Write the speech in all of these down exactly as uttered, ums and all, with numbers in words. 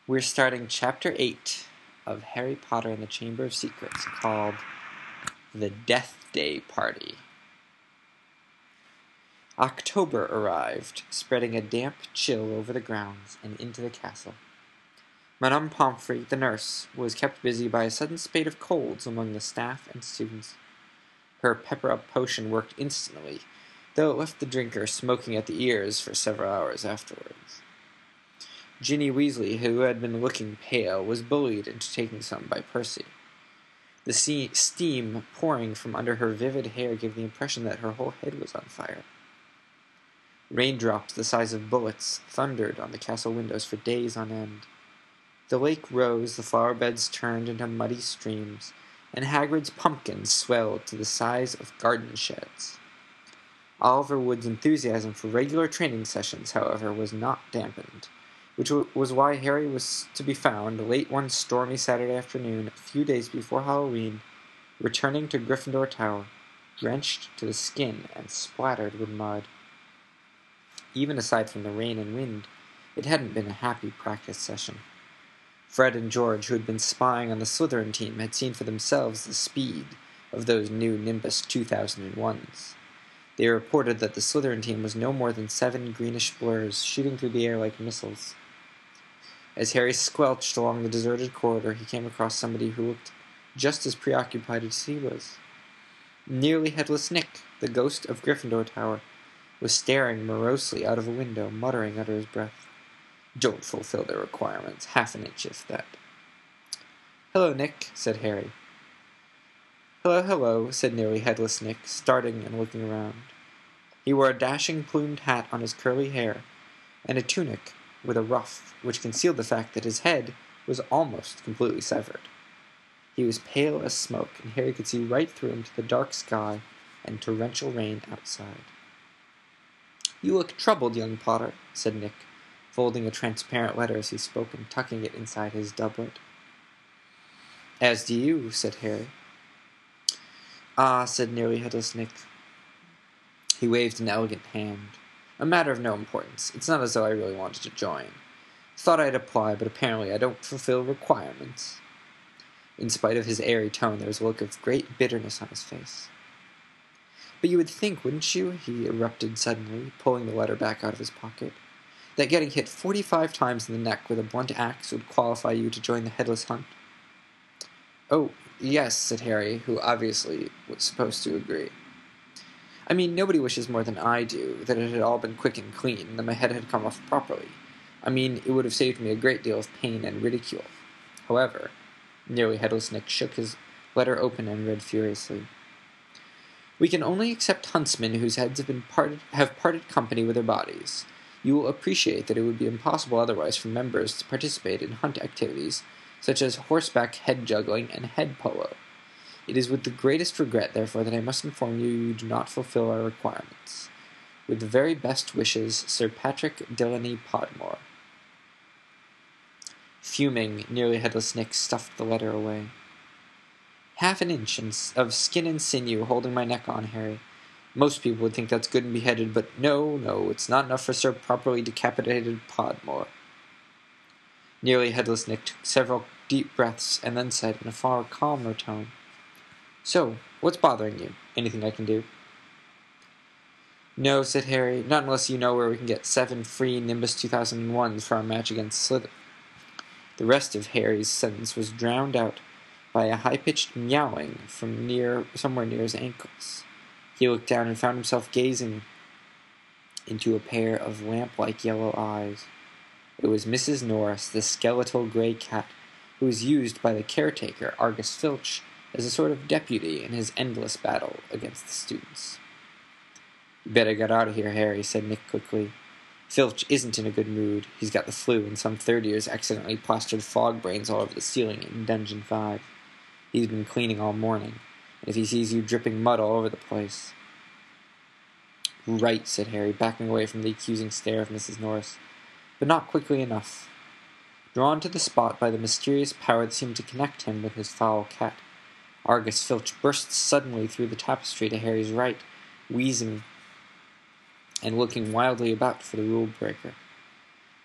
We're starting Chapter eight of Harry Potter and the Chamber of Secrets, called The Death Day Party. October arrived, spreading a damp chill over the grounds and into the castle. Madame Pomfrey, the nurse, was kept busy by a sudden spate of colds among the staff and students. Her pepper-up potion worked instantly, though it left the drinker smoking at the ears for several hours afterwards. Ginny Weasley, who had been looking pale, was bullied into taking some by Percy. The sea- steam pouring from under her vivid hair gave the impression that her whole head was on fire. Raindrops the size of bullets thundered on the castle windows for days on end. The lake rose, the flower beds turned into muddy streams, and Hagrid's pumpkins swelled to the size of garden sheds. Oliver Wood's enthusiasm for regular training sessions, however, was not dampened, which was why Harry was to be found late one stormy Saturday afternoon, a few days before Halloween, returning to Gryffindor Tower, drenched to the skin and splattered with mud. Even aside from the rain and wind, it hadn't been a happy practice session. Fred and George, who had been spying on the Slytherin team, had seen for themselves the speed of those new Nimbus two thousand ones. They reported that the Slytherin team was no more than seven greenish blurs shooting through the air like missiles. As Harry squelched along the deserted corridor, he came across somebody who looked just as preoccupied as he was. Nearly Headless Nick, the ghost of Gryffindor Tower, was staring morosely out of a window, muttering under his breath, "Don't fulfill their requirements, half an inch if that." "Hello, Nick," said Harry. "Hello, hello," said Nearly Headless Nick, starting and looking around. He wore a dashing plumed hat on his curly hair, and a tunic with a ruff, which concealed the fact that his head was almost completely severed. He was pale as smoke, and Harry could see right through him to the dark sky and torrential rain outside. "You look troubled, young Potter," said Nick, folding a transparent letter as he spoke and tucking it inside his doublet. "As do you," said Harry. "Ah," said Nearly Headless Nick. He waved an elegant hand. "A matter of no importance. It's not as though I really wanted to join. Thought I'd apply, but apparently I don't fulfill requirements." In spite of his airy tone, there was a look of great bitterness on his face. "But you would think, wouldn't you," he erupted suddenly, pulling the letter back out of his pocket, "that getting hit forty-five times in the neck with a blunt axe would qualify you to join the Headless Hunt?" "Oh, yes," said Harry, who obviously was supposed to agree. "I mean, nobody wishes more than I do that it had all been quick and clean, and that my head had come off properly. I mean, it would have saved me a great deal of pain and ridicule. However," Nearly Headless Nick shook his letter open and read furiously, "we can only accept huntsmen whose heads have been parted, have parted company with their bodies. You will appreciate that it would be impossible otherwise for members to participate in hunt activities such as horseback head juggling and head polo. It is with the greatest regret, therefore, that I must inform you you do not fulfill our requirements. With the very best wishes, Sir Patrick Delaney Podmore." Fuming, Nearly Headless Nick stuffed the letter away. "Half an inch of skin and sinew holding my neck on, Harry. Most people would think that's good and beheaded, but no, no, it's not enough for Sir Properly Decapitated Podmore." Nearly Headless Nick took several deep breaths and then said in a far calmer tone, "So, what's bothering you? Anything I can do?" "No," said Harry, "not unless you know where we can get seven free Nimbus two thousand ones for our match against Slytherin." The rest of Harry's sentence was drowned out by a high-pitched meowing from near somewhere near his ankles. He looked down and found himself gazing into a pair of lamp-like yellow eyes. It was Missus Norris, the skeletal gray cat, who was used by the caretaker, Argus Filch, as a sort of deputy in his endless battle against the students. "You better get out of here, Harry," said Nick quickly. "Filch isn't in a good mood. He's got the flu, and some third years accidentally plastered fog brains all over the ceiling in Dungeon five. He's been cleaning all morning, and if he sees you dripping mud all over the place—" "Right," said Harry, backing away from the accusing stare of Missus Norris, but not quickly enough. Drawn to the spot by the mysterious power that seemed to connect him with his foul cat, Argus Filch burst suddenly through the tapestry to Harry's right, wheezing and looking wildly about for the rule-breaker.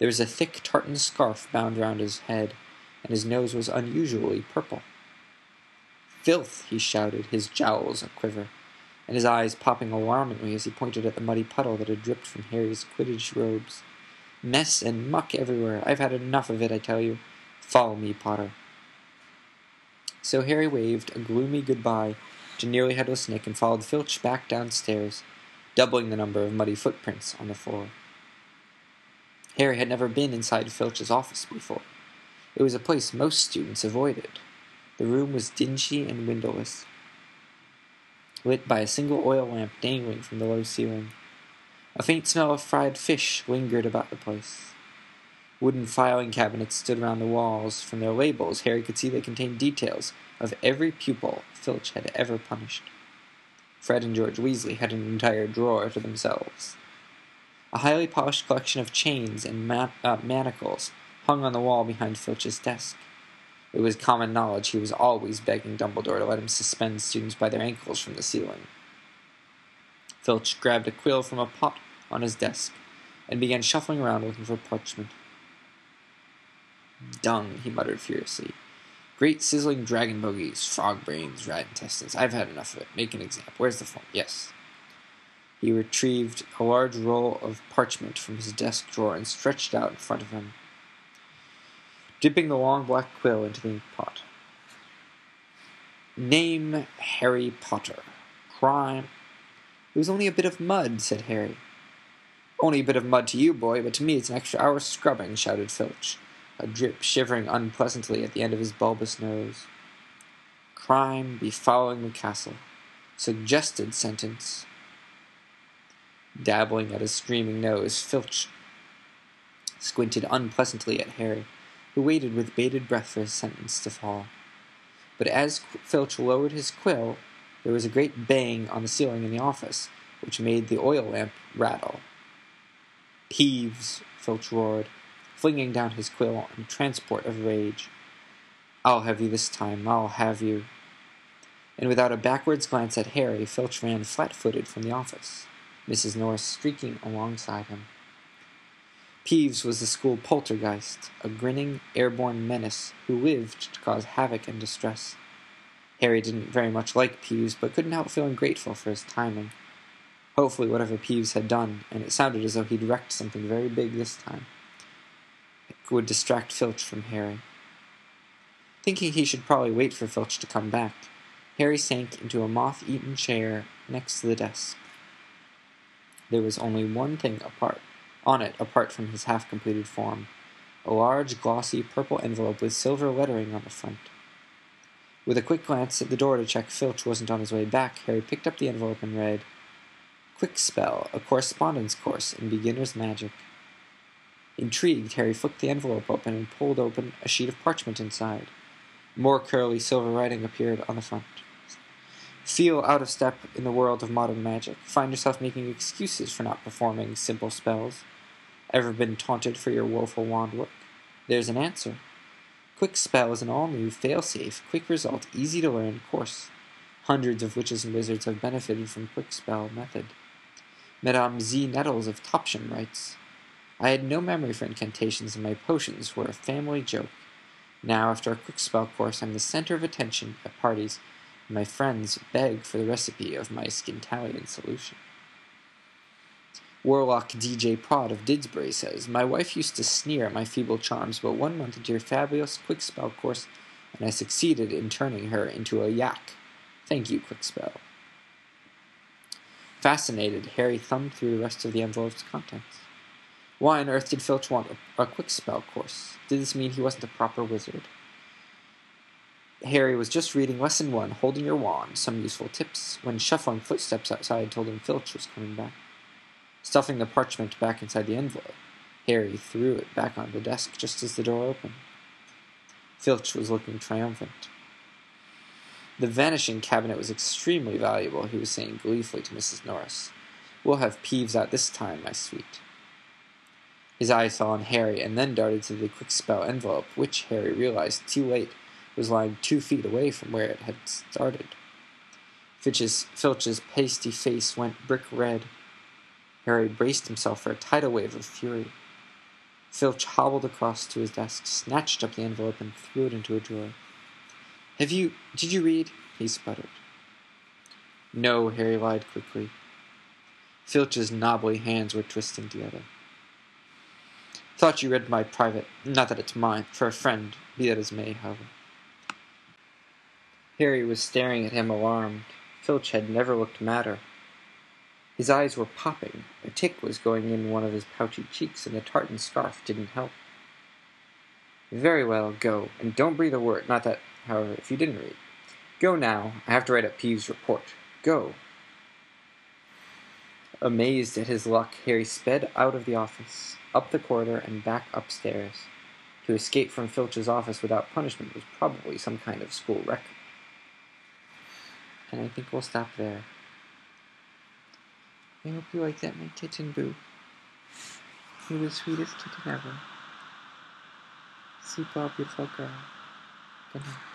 There was a thick tartan scarf bound round his head, and his nose was unusually purple. "Filth!" he shouted, his jowls a-quiver, and his eyes popping alarmingly as he pointed at the muddy puddle that had dripped from Harry's Quidditch robes. "Mess and muck everywhere. I've had enough of it, I tell you. Follow me, Potter." So Harry waved a gloomy goodbye to Nearly Headless Nick and followed Filch back downstairs, doubling the number of muddy footprints on the floor. Harry had never been inside Filch's office before. It was a place most students avoided. The room was dingy and windowless, lit by a single oil lamp dangling from the low ceiling. A faint smell of fried fish lingered about the place. Wooden filing cabinets stood around the walls. From their labels, Harry could see they contained details of every pupil Filch had ever punished. Fred and George Weasley had an entire drawer to themselves. A highly polished collection of chains and ma- uh, manacles hung on the wall behind Filch's desk. It was common knowledge he was always begging Dumbledore to let him suspend students by their ankles from the ceiling. Filch grabbed a quill from a pot on his desk and began shuffling around looking for parchment. "Dung," he muttered furiously. "Great sizzling dragon bogies, frog brains, rat intestines. I've had enough of it. Make an example. Where's the form? Yes." He retrieved a large roll of parchment from his desk drawer and stretched it out in front of him, dipping the long black quill into the ink pot. "Name Harry Potter. Crime—" "It was only a bit of mud," said Harry. "Only a bit of mud to you, boy, but to me it's an extra hour's scrubbing," shouted Filch, a drip shivering unpleasantly at the end of his bulbous nose. "Crime be following the castle. Suggested sentence." Dabbling at his streaming nose, Filch squinted unpleasantly at Harry, who waited with bated breath for his sentence to fall. But as Filch lowered his quill, there was a great bang on the ceiling in the office, which made the oil lamp rattle. "Peeves!" Filch roared, flinging down his quill in a transport of rage. "I'll have you this time. I'll have you." And without a backwards glance at Harry, Filch ran flat-footed from the office, Missus Norris streaking alongside him. Peeves was the school poltergeist, a grinning, airborne menace who lived to cause havoc and distress. Harry didn't very much like Peeves, but couldn't help feeling grateful for his timing. Hopefully whatever Peeves had done, and it sounded as though he'd wrecked something very big this time, would distract Filch from Harry. Thinking he should probably wait for Filch to come back, Harry sank into a moth-eaten chair next to the desk. There was only one thing apart, on it apart from his half-completed form, a large, glossy, purple envelope with silver lettering on the front. With a quick glance at the door to check Filch wasn't on his way back, Harry picked up the envelope and read, "Quick Spell, a correspondence course in beginner's magic." Intrigued, Harry flicked the envelope open and pulled open a sheet of parchment inside. More curly silver writing appeared on the front. "Feel out of step in the world of modern magic. Find yourself making excuses for not performing simple spells. Ever been taunted for your woeful wand work? There's an answer. Quick Spell is an all-new, fail-safe, quick-result, easy-to-learn course. Hundreds of witches and wizards have benefited from Quick Spell method. Madame Z. Nettles of Topsham writes, I had no memory for incantations, and my potions were a family joke. Now, after a Quick Spell course, I'm the center of attention at parties, and my friends beg for the recipe of my Skintalian solution." Warlock D J Prod of Didsbury says, "My wife used to sneer at my feeble charms, but one month into your fabulous Quick Spell course, and I succeeded in turning her into a yak. Thank you, Quick Spell." Fascinated, Harry thumbed through the rest of the envelope's contents. Why on earth did Filch want a, a Quick Spell course? Did this mean he wasn't a proper wizard? Harry was just reading Lesson one, Holding Your Wand, Some Useful Tips, when shuffling footsteps outside told him Filch was coming back. Stuffing the parchment back inside the envelope, Harry threw it back on the desk just as the door opened. Filch was looking triumphant. "The vanishing cabinet was extremely valuable," he was saying gleefully to Missus Norris. "We'll have Peeves out this time, my sweet." His eyes fell on Harry and then darted to the Quick Spell envelope, which, Harry realized too late, was lying two feet away from where it had started. Filch's, Filch's pasty face went brick red. Harry braced himself for a tidal wave of fury. Filch hobbled across to his desk, snatched up the envelope, and threw it into a drawer. Have you... Did you read? He sputtered. No, Harry lied quickly. Filch's knobbly hands were twisting together. Thought you read my private... Not that it's mine. For a friend. Be that as may, however. Harry was staring at him, alarmed. Filch had never looked madder. His eyes were popping. A tick was going in one of his pouchy cheeks, and the tartan scarf didn't help. Very well, go, and don't breathe a word. Not that, however, if you didn't read. Go now. I have to write up Peeves' report. Go. Amazed at his luck, Harry sped out of the office, up the corridor, and back upstairs. To escape from Filch's office without punishment was probably some kind of school record. And I think we'll stop there. I hope you like that, my kitten Boo. You're the sweetest kitten ever. Sleep well, beautiful girl. Good night.